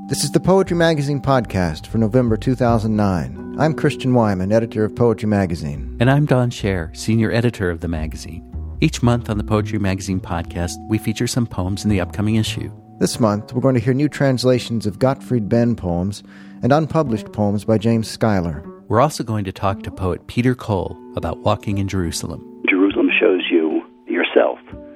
This is the Poetry Magazine podcast for November 2009. I'm Christian Wyman, editor of Poetry Magazine. And I'm Don Scher, senior editor of the magazine. Each month on the Poetry Magazine podcast, we feature some poems in the upcoming issue. This month, we're going to hear new translations of Gottfried Benn poems and unpublished poems by James Schuyler. We're also going to talk to poet Peter Cole about walking in Jerusalem. Jerusalem shows you yourself,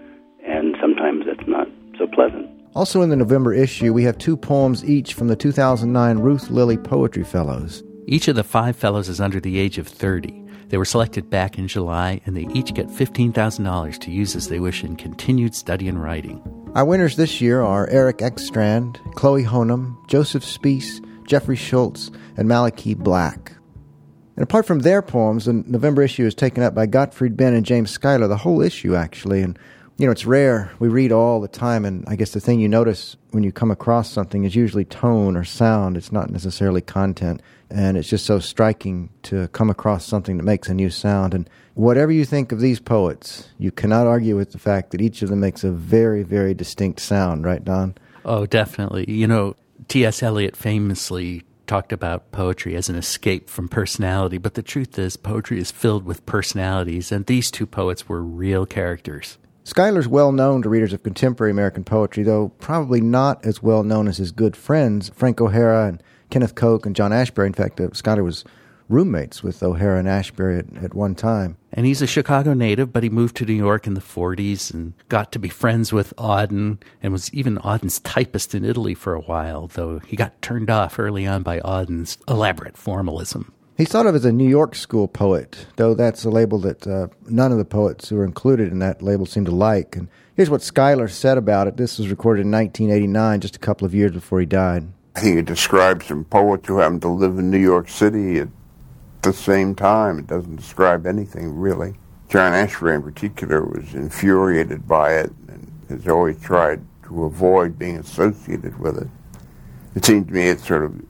and sometimes it's not so pleasant. Also in the November issue, we have 2 poems each from the 2009 Ruth Lilly Poetry Fellows. Each of the 5 fellows is under the age of 30. They were selected back in July, and they each get $15,000 to use as they wish in continued study and writing. Our winners this year are Eric Ekstrand, Chloe Honum, Joseph Spiess, Jeffrey Schultz, and Malachi Black. And apart from their poems, the November issue is taken up by Gottfried Benn and James Schuyler, the whole issue actually. And, you know, it's rare. We read all the time, and I guess the thing you notice when you come across something is usually tone or sound. It's not necessarily content. And it's just so striking to come across something that makes a new sound. And whatever you think of these poets, you cannot argue with the fact that each of them makes a very, very distinct sound, right, Don? Oh, definitely. You know, T.S. Eliot famously talked about poetry as an escape from personality, but the truth is poetry is filled with personalities, and these 2 poets were real characters. Schuyler's well known to readers of contemporary American poetry, though probably not as well known as his good friends, Frank O'Hara and Kenneth Koch and John Ashbery. In fact, Schuyler was roommates with O'Hara and Ashbery at one time. And he's a Chicago native, but he moved to New York in the 40s and got to be friends with Auden and was even Auden's typist in Italy for a while, though he got turned off early on by Auden's elaborate formalism. He's thought of as a New York school poet, though that's a label that none of the poets who are included in that label seem to like. And here's what Schuyler said about it. This was recorded in 1989, just a couple of years before he died. I think it describes some poets who happen to live in New York City at the same time. It doesn't describe anything, really. John Ashbery in particular was infuriated by it and has always tried to avoid being associated with it. It seems to me it's sort of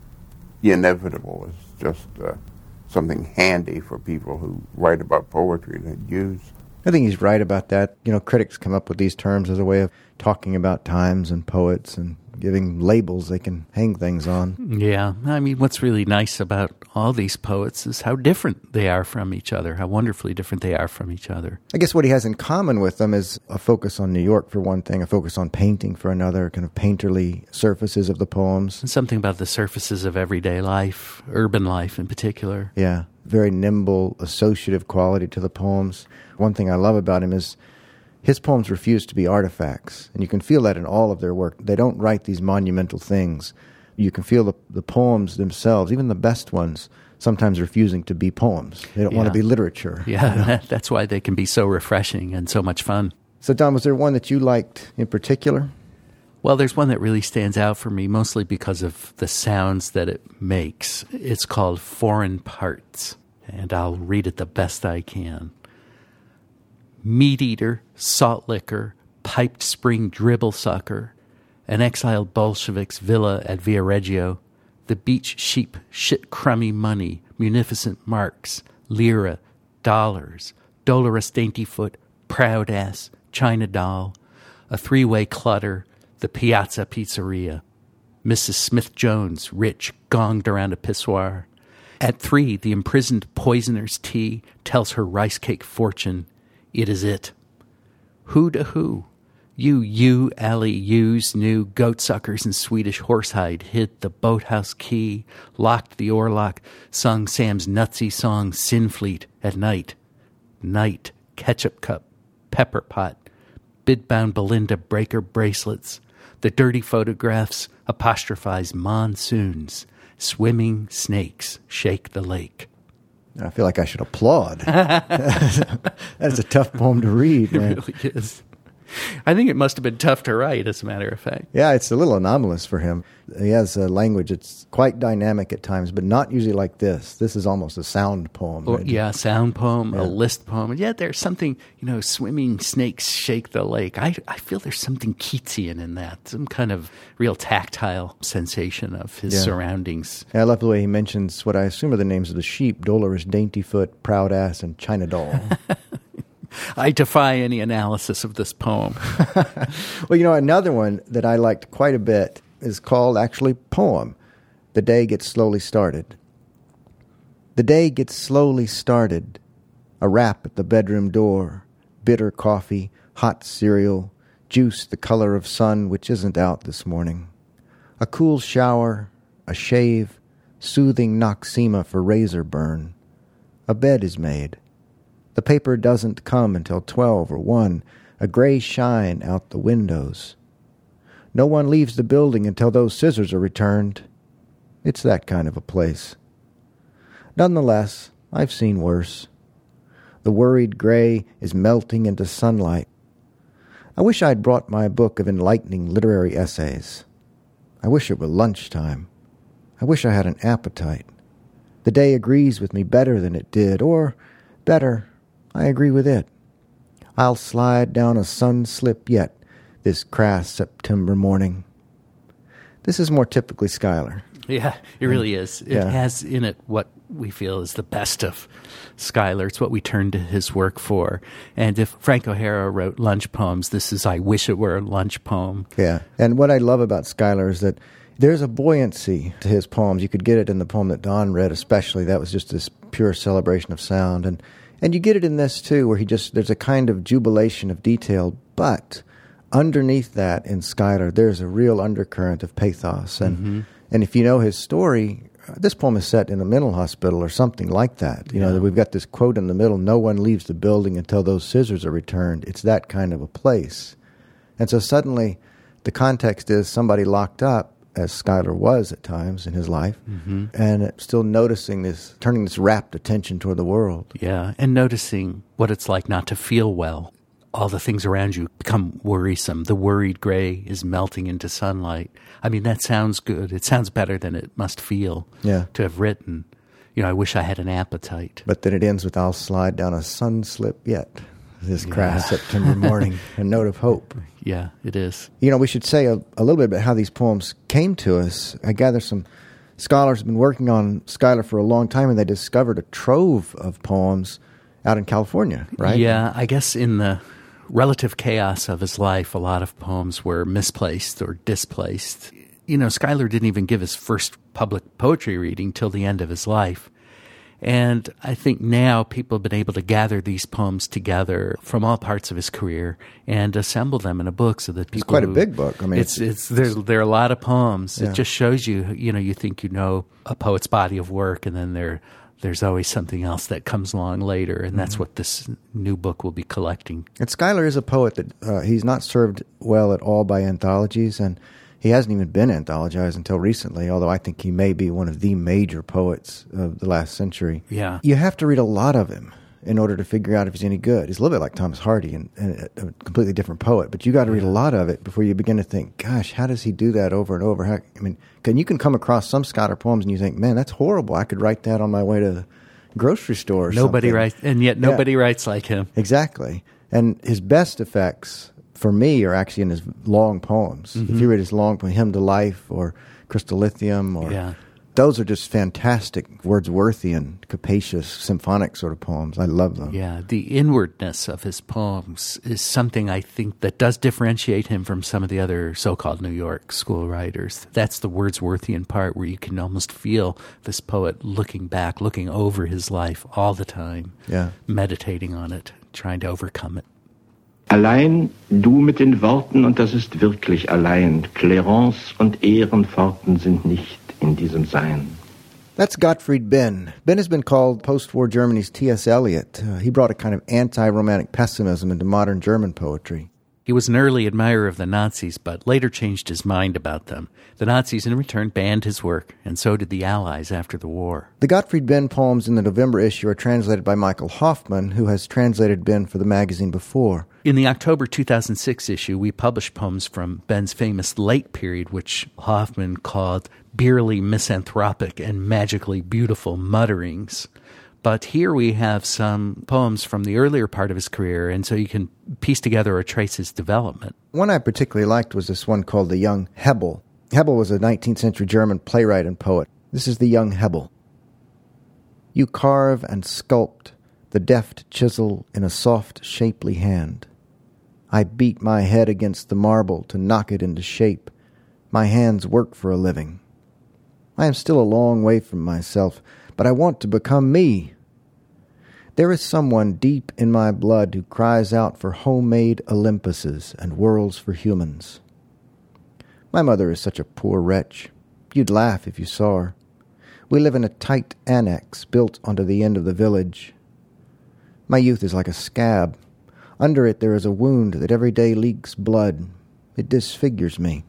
inevitable. It's just something handy for people who write about poetry to use. I think he's right about that. You know, critics come up with these terms as a way of talking about times and poets and giving labels they can hang things on. Yeah, I mean, what's really nice about all these poets is how different they are from each other, how wonderfully different they are from each other. I guess what he has in common with them is a focus on New York for one thing, a focus on painting for another, kind of painterly surfaces of the poems. And something about the surfaces of everyday life, urban life in particular. Yeah, very nimble, associative quality to the poems. One thing I love about him is his poems refuse to be artifacts, and you can feel that in all of their work. They don't write these monumental things. You can feel the poems themselves, even the best ones, sometimes refusing to be poems. They don't want to be literature. Yeah, you know? That's why they can be so refreshing and so much fun. So, Don, was there one that you liked in particular? Well, there's one that really stands out for me, mostly because of the sounds that it makes. It's called Foreign Parts, and I'll read it the best I can. Meat-eater, salt liquor, piped spring dribble sucker, an exiled Bolshevik's villa at Viareggio, the beach sheep shit crummy money, munificent marks, lira, dollars, dolorous daintyfoot, proud ass, China doll, a 3-way clutter, the Piazza Pizzeria, Mrs. Smith-Jones, rich, gonged around a pissoir. At 3, the imprisoned poisoner's tea tells her rice cake fortune. It is it. Who to who? You, alley, yous, knew goat suckers and Swedish horsehide hid the boathouse key, locked the oarlock, sung Sam's nutsy song Sinfleet at night. Night, ketchup cup, pepper pot, bid-bound Belinda breaker bracelets, the dirty photographs apostrophize monsoons, swimming snakes shake the lake. I feel like I should applaud. That's a tough poem to read, man. It really is. I think it must have been tough to write, as a matter of fact. Yeah, it's a little anomalous for him. He has a language that's quite dynamic at times, but not usually like this. This is almost a sound poem. Or, right? yeah, a sound poem, a list poem. And yet there's something, swimming snakes shake the lake. I feel there's something Keatsian in that, some kind of real tactile sensation of his surroundings. Yeah, I love the way he mentions what I assume are the names of the sheep, Dolorous Daintyfoot, Proud Ass, and China Doll. I defy any analysis of this poem. Well, another one that I liked quite a bit is called actually Poem. The day gets slowly started. The day gets slowly started. A rap at the bedroom door. Bitter coffee, hot cereal, juice the color of sun which isn't out this morning. A cool shower, a shave, soothing Noxema for razor burn. A bed is made. The paper doesn't come until 12 or 1, a gray shine out the windows. No one leaves the building until those scissors are returned. It's that kind of a place. Nonetheless, I've seen worse. The worried gray is melting into sunlight. I wish I'd brought my book of enlightening literary essays. I wish it were lunchtime. I wish I had an appetite. The day agrees with me better than it did, or, better, I agree with it. I'll slide down a sun slip yet this crass September morning. This is more typically Schuyler. Yeah, it really is. It has in it what we feel is the best of Schuyler. It's what we turn to his work for. And if Frank O'Hara wrote lunch poems, this is I Wish It Were a Lunch Poem. Yeah, and what I love about Schuyler is that there's a buoyancy to his poems. You could get it in the poem that Don read especially. That was just this pure celebration of sound. And you get it in this, too, where there's a kind of jubilation of detail, but underneath that in Schuyler, there's a real undercurrent of pathos. And if you know his story, this poem is set in a mental hospital or something like that. You know, we've got this quote in the middle, no one leaves the building until those scissors are returned. It's that kind of a place. And so suddenly the context is somebody locked up, as Schuyler was at times in his life, and still noticing this, turning this rapt attention toward the world. Yeah, and noticing what it's like not to feel well. All the things around you become worrisome. The worried gray is melting into sunlight. I mean, that sounds good. It sounds better than it must feel to have written. You know, I wish I had an appetite. But then it ends with, I'll slide down a sun slip yet this crass September morning, a note of hope. Yeah, it is. You know, we should say a little bit about how these poems came to us. I gather some scholars have been working on Schuyler for a long time, and they discovered a trove of poems out in California, right? Yeah, I guess in the relative chaos of his life, a lot of poems were misplaced or displaced. You know, Schuyler didn't even give his first public poetry reading till the end of his life. And I think now people have been able to gather these poems together from all parts of his career and assemble them in a book so that people... It's quite a big book. I mean, there are a lot of poems. Yeah. It just shows you, you know, you think you know a poet's body of work, and then there's always something else that comes along later, and that's what this new book will be collecting. And Schuyler is a poet that he's not served well at all by anthologies, and he hasn't even been anthologized until recently, although I think he may be one of the major poets of the last century. Yeah. You have to read a lot of him in order to figure out if he's any good. He's a little bit like Thomas Hardy and a completely different poet, but you got to read a lot of it before you begin to think, gosh, how does he do that over and over? You can come across some Schuyler poems and you think, man, that's horrible. I could write that on my way to the grocery store or Nobody something. writes, and yet nobody writes like him. Exactly. And his best effects, for me, are actually in his long poems. If you read his long poem, Hymn to Life or Crystal Lithium, or those are just fantastic Wordsworthian, capacious, symphonic sort of poems. I love them. Yeah, the inwardness of his poems is something I think that does differentiate him from some of the other so-called New York school writers. That's the Wordsworthian part where you can almost feel this poet looking back, looking over his life all the time, meditating on it, trying to overcome it. Allein du mit den Worten, und das ist wirklich allein. Clarence und Ehrenpforten sind nicht in diesem Sein. That's Gottfried Benn. Benn has been called post-war Germany's T.S. Eliot. He brought a kind of anti-romantic pessimism into modern German poetry. He was an early admirer of the Nazis, but later changed his mind about them. The Nazis, in return, banned his work, and so did the Allies after the war. The Gottfried Benn poems in the November issue are translated by Michael Hoffman, who has translated Benn for the magazine before. In the October 2006 issue, we published poems from Benn's famous late period, which Hoffman called beerily misanthropic and magically beautiful mutterings. But here we have some poems from the earlier part of his career, and so you can piece together or trace his development. One I particularly liked was this one called The Young Hebel. Hebel was a 19th century German playwright and poet. This is The Young Hebel. You carve and sculpt the deft chisel in a soft, shapely hand. I beat my head against the marble to knock it into shape, My hands work for a living. I am still a long way from myself, but I want to become me. There is someone deep in my blood who cries out for homemade Olympuses and worlds for humans. My mother is such a poor wretch. You'd laugh if you saw her. We live in a tight annex built onto the end of the village. My youth is like a scab. Under it there is a wound that every day leaks blood. It disfigures me.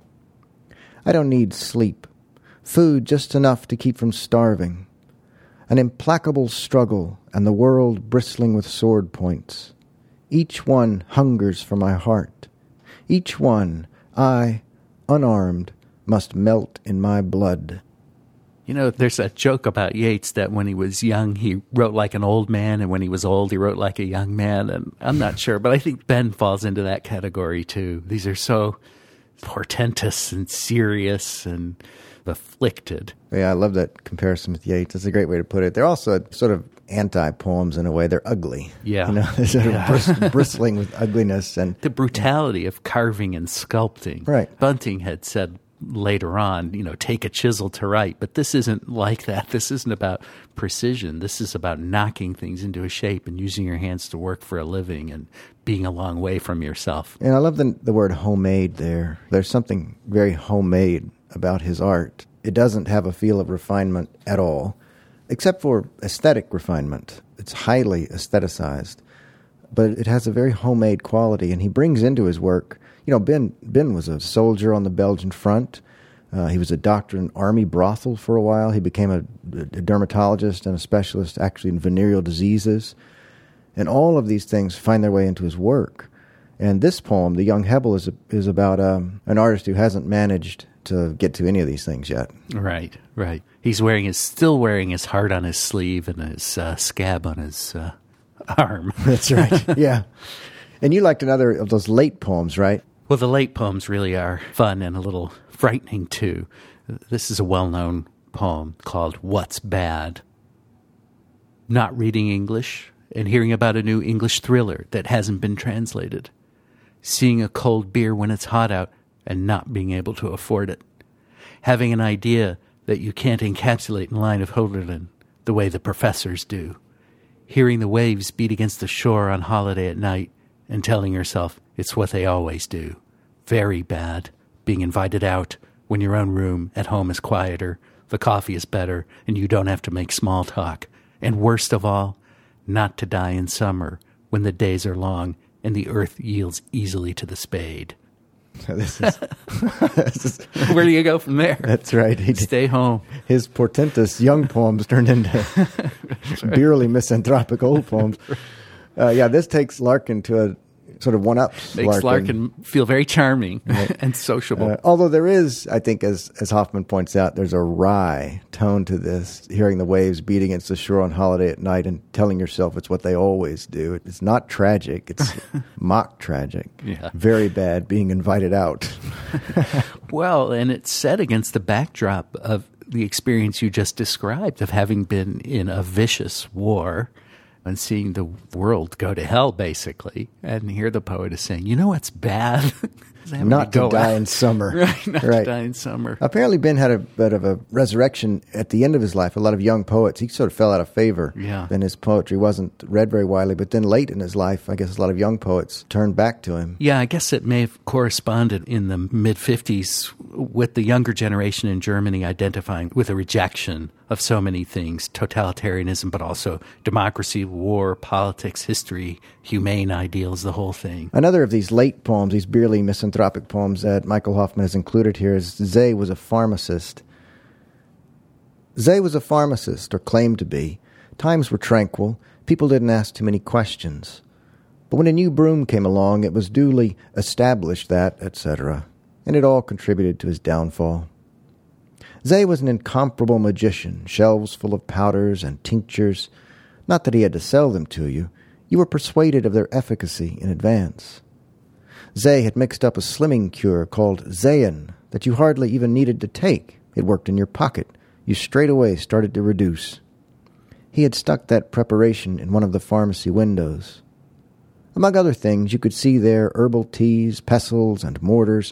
I don't need sleep. Food just enough to keep from starving. An implacable struggle, and the world bristling with sword points. Each one hungers for my heart. Each one, I, unarmed, must melt in my blood. You know, there's a joke about Yeats that when he was young, he wrote like an old man, and when he was old, he wrote like a young man. And I'm not sure, but I think Ben falls into that category too. These are so portentous and serious and afflicted. Yeah, I love that comparison with Yeats. That's a great way to put it. They're also sort of anti-poems in a way. They're ugly. Yeah. You know, they're sort of bristling with ugliness. And the brutality of carving and sculpting. Right. Bunting had said later on, you know, take a chisel to write. But this isn't like that. This isn't about precision. This is about knocking things into a shape and using your hands to work for a living and being a long way from yourself. And I love the word homemade there. There's something very homemade about his art. It doesn't have a feel of refinement at all, except for aesthetic refinement. It's highly aestheticized, but it has a very homemade quality, and he brings into his work, you know, Ben was a soldier on the Belgian front. He was a doctor in an army brothel for a while. He became a dermatologist and a specialist actually in venereal diseases. And all of these things find their way into his work. And this poem, The Young Hebel, is about an artist who hasn't managed to get to any of these things yet. Right, right. He's still wearing his heart on his sleeve and his scab on his arm. That's right, yeah. And you liked another of those late poems, right? Well, the late poems really are fun and a little frightening, too. This is a well-known poem called What's Bad? Not reading English and hearing about a new English thriller that hasn't been translated. Seeing a cold beer when it's hot out and not being able to afford it. Having an idea that you can't encapsulate in line of Hölderlin the way the professors do. Hearing the waves beat against the shore on holiday at night and telling yourself it's what they always do. Very bad. Being invited out when your own room at home is quieter, the coffee is better, and you don't have to make small talk. And worst of all, not to die in summer when the days are long and the earth yields easily to the spade. This is Where do you go from there? That's right. Stay home. His portentous young poems turned into beerly misanthropic old poems. Yeah, this takes Larkin to a sort of one-ups Makes Larkin feel very charming and sociable. Although there is, I think, as Hoffman points out, there's a wry tone to this, hearing the waves beat against the shore on holiday at night and telling yourself it's what they always do. It's not tragic. It's mock tragic. Yeah. Very bad being invited out. Well, and it's set against the backdrop of the experience you just described of having been in a vicious war and seeing the world go to hell, basically. And here the poet is saying, you know what's bad? Not to die in summer. Right, not to die in summer. Apparently Ben had a bit of a resurrection at the end of his life. A lot of young poets, he sort of fell out of favor. Yeah. And his poetry wasn't read very widely. But then late in his life, I guess a lot of young poets turned back to him. Yeah, I guess it may have corresponded in the mid-50s with the younger generation in Germany identifying with a rejection of so many things, totalitarianism, but also democracy, war, politics, history, humane ideals, the whole thing. Another of these late poems, these beerly misanthropic poems that Michael Hoffman has included here is Zeh was a pharmacist. Zeh was a pharmacist, or claimed to be. Times were tranquil. People didn't ask too many questions. But when a new broom came along, it was duly established that, etc., and it all contributed to his downfall. Zeh was an incomparable magician, shelves full of powders and tinctures. Not that he had to sell them to you. You were persuaded of their efficacy in advance. Zeh had mixed up a slimming cure called Zehin that you hardly even needed to take. It worked in your pocket. You straightaway started to reduce. He had stuck that preparation in one of the pharmacy windows. Among other things, you could see there herbal teas, pestles, and mortars,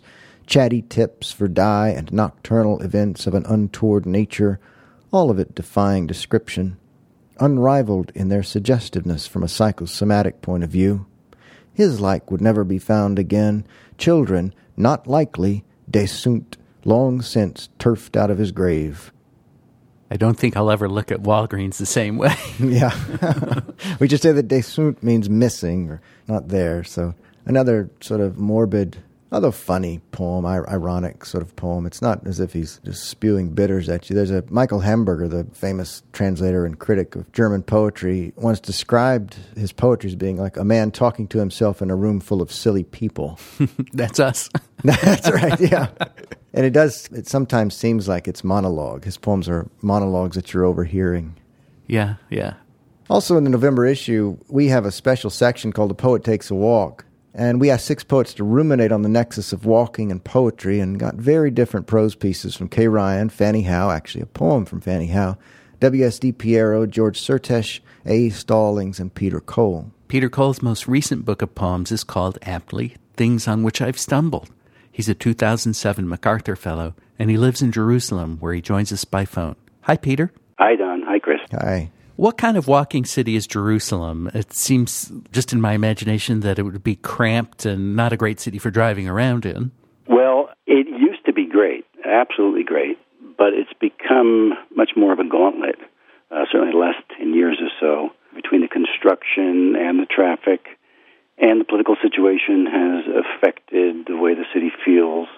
chatty tips for dye and nocturnal events of an untoward nature, all of it defying description, unrivaled in their suggestiveness from a psychosomatic point of view. His like would never be found again. Children, not likely, desunt, long since turfed out of his grave. I don't think I'll ever look at Walgreens the same way. Yeah. We just say that desunt means missing or not there. So another sort of morbid, although funny poem, ironic sort of poem. It's not as if he's just spewing bitters at you. There's a Michael Hamburger, the famous translator and critic of German poetry, once described his poetry as being like a man talking to himself in a room full of silly people. That's us. That's right, yeah. And it sometimes seems like it's monologue. His poems are monologues that you're overhearing. Yeah, yeah. Also in the November issue, we have a special section called The Poet Takes a Walk. And we asked 6 poets to ruminate on the nexus of walking and poetry and got very different prose pieces from Kay Ryan, Fanny Howe, actually a poem from Fanny Howe, W.S.D. Piero, George Surtesh, A. Stallings, and Peter Cole. Peter Cole's most recent book of poems is called, aptly, Things on Which I've Stumbled. He's a 2007 MacArthur Fellow, and he lives in Jerusalem, where he joins us by phone. Hi, Peter. Hi, Don. Hi, Chris. Hi. What kind of walking city is Jerusalem? It seems, just in my imagination, that it would be cramped and not a great city for driving around in. Well, it used to be great, absolutely great, but it's become much more of a gauntlet, certainly the last 10 years or so, between the construction and the traffic, and the political situation has affected the way the city feels.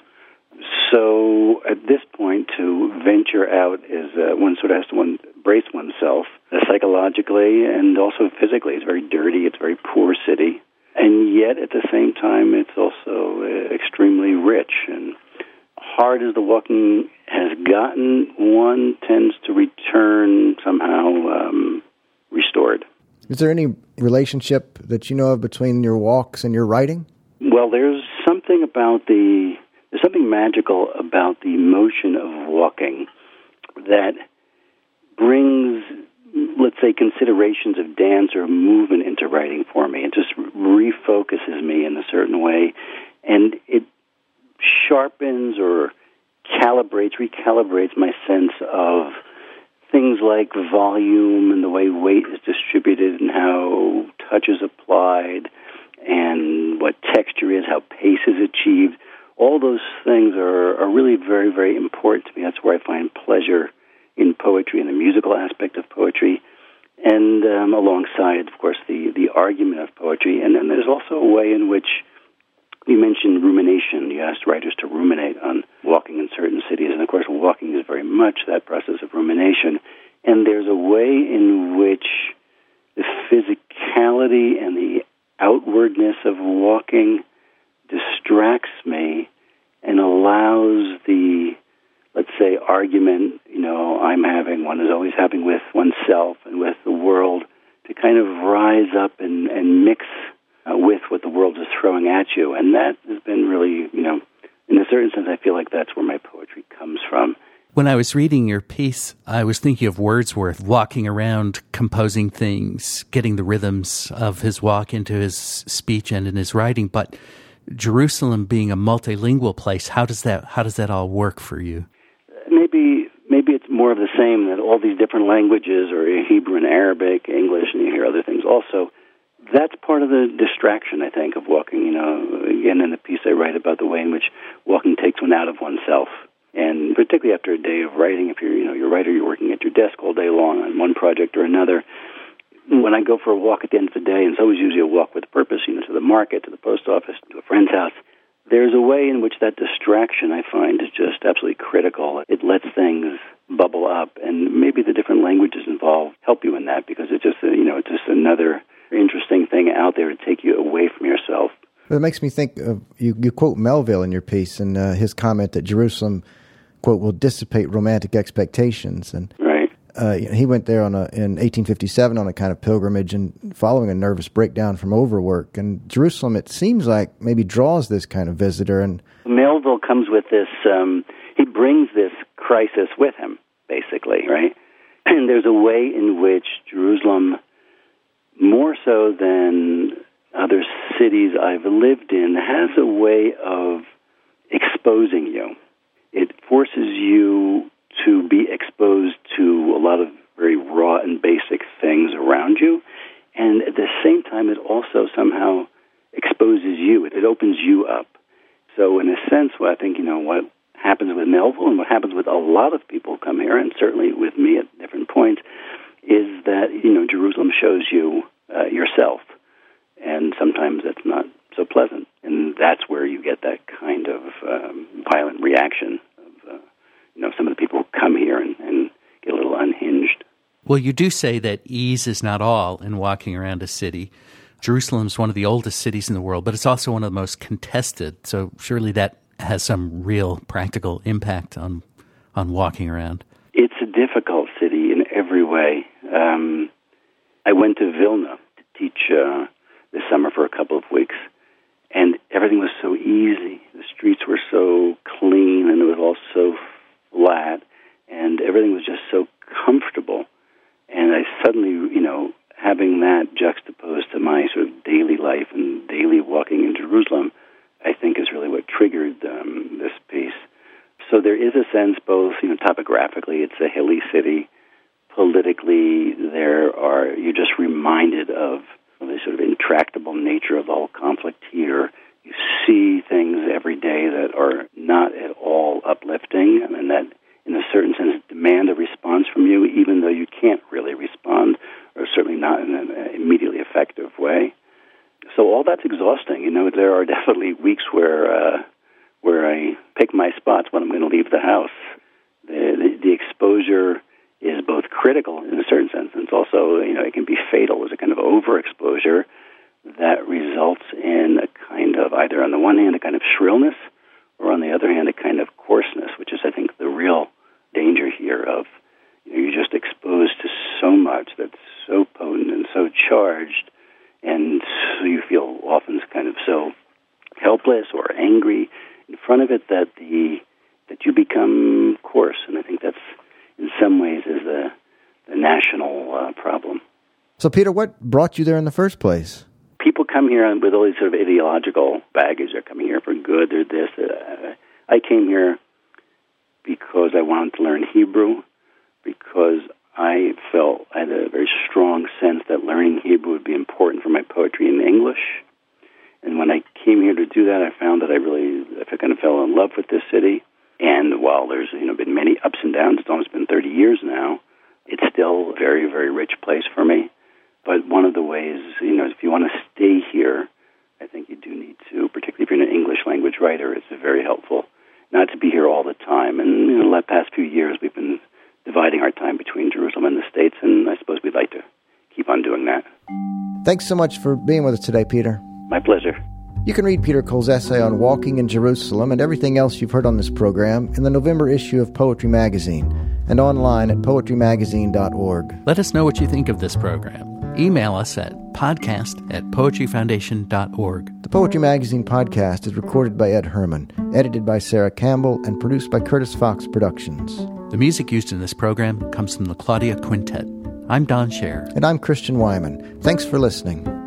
So at this point, to venture out is one sort of has to embrace oneself psychologically and also physically. It's very dirty. It's a very poor city. And yet, at the same time, it's also extremely rich. And hard as the walking has gotten, one tends to return somehow restored. Is there any relationship that you know of between your walks and your writing? Well, there's something magical about the motion of walking that brings, let's say, considerations of dance or movement into writing for me. It just refocuses me in a certain way, and it sharpens or recalibrates my sense of things like volume and the way weight is distributed and how touch is applied and what texture is, how pace is achieved. All those things are really very, very important to me. That's where I find pleasure in poetry and the musical aspect of poetry, and alongside, of course, the argument of poetry. And then there's also a way in which you mentioned rumination. You asked writers to ruminate on walking in certain cities, and of course walking is very much that process of rumination. And there's a way in which the physicality and the outwardness of walking distracts me and allows the, let's say, argument, one is always having with oneself and with the world to kind of rise up and mix with what the world is throwing at you. And that has been really, in a certain sense, I feel like that's where my poetry comes from. When I was reading your piece, I was thinking of Wordsworth walking around, composing things, getting the rhythms of his walk into his speech and in his writing. But Jerusalem being a multilingual place, how does that all work for you? Maybe it's more of the same, that all these different languages, or Hebrew and Arabic, English, and you hear other things also. That's part of the distraction, I think, of walking. Again, in the piece I write about the way in which walking takes one out of oneself. And particularly after a day of writing, if you're a writer, you're working at your desk all day long on one project or another. When I go for a walk at the end of the day, and it's always usually a walk with purpose, to the market, to the post office, to a friend's house, there's a way in which that distraction, I find, is just absolutely critical. It lets things bubble up, and maybe the different languages involved help you in that, because it's just, it's just another interesting thing out there to take you away from yourself. Well, it makes me think of, you quote Melville in your piece, and his comment that Jerusalem, quote, will dissipate romantic expectations. And right. He went there in 1857 on a kind of pilgrimage and following a nervous breakdown from overwork. And Jerusalem, it seems like, maybe draws this kind of visitor. And Melville comes with this, he brings this crisis with him, basically, right? And there's a way in which Jerusalem, more so than other cities I've lived in, has a way of exposing you. It forces you to be exposed to a lot of very raw and basic things around you, and at the same time, it also somehow exposes you. It opens you up. So in a sense, what I think, what happens with Melville and what happens with a lot of people who come here, and certainly with me at different points, is that, Jerusalem shows you yourself. And sometimes that's not so pleasant. And that's where you get that kind of violent reaction of, some of the people who come here and get a little unhinged. Well, you do say that ease is not all in walking around a city. Jerusalem's one of the oldest cities in the world, but it's also one of the most contested. So surely that has some real practical impact on walking around. It's a difficult city in every way. I went to Vilna to teach this summer for a couple of weeks, and everything was so easy. The streets were so clean, and it was all so flat, and everything was just so comfortable. And I suddenly, having that juxtaposed to my sort of daily life and daily walking in Jerusalem, I think is really what triggered this piece. So there is a sense both, topographically, it's a hilly city. Politically, you're just reminded of the sort of intractable nature of the whole conflict here. You see things every day that are not at all uplifting, and that, in a certain sense, demand a response from you, even though you can't really respond, or certainly not in an immediately effective way. So all that's exhausting. There are definitely weeks where I pick my spots when I'm going to leave the house. The exposure is both critical in a certain sense, and it's also, it can be fatal as a kind of overexposure that results in a kind of, either on the one hand, a kind of shrillness, or on the other hand, a kind of coarseness, which is, I think, the real danger here of, you're just exposed to so much that's so potent and so charged, and so you feel often kind of so helpless or angry in front of it that you become coarse. And I think that's, in some ways, is the national problem. So, Peter, what brought you there in the first place? People come here with all these sort of ideological baggage. They're coming here for good. They're this. I came here because I wanted to learn Hebrew, because I felt I had a very strong sense that learning Hebrew would be important for my poetry in English. And when I came here to do that, I found that I kind of fell in love with this city. And while there's been many ups and downs, it's almost been 30 years now, it's still a very, very rich place for me. But one of the ways, if you want to stay here, I think you do need to, particularly if you're an English language writer, it's very helpful not to be here all the time. And in the past few years, we've been dividing our time between Jerusalem and the States, and I suppose we'd like to keep on doing that. Thanks so much for being with us today, Peter. My pleasure. You can read Peter Cole's essay on walking in Jerusalem and everything else you've heard on this program in the November issue of Poetry Magazine and online at poetrymagazine.org. Let us know what you think of this program. Email us at podcast@poetryfoundation.org. The Poetry Magazine podcast is recorded by Ed Herman, edited by Sarah Campbell, and produced by Curtis Fox Productions. The music used in this program comes from the Claudia Quintet. I'm Don Scher. And I'm Christian Wyman. Thanks for listening.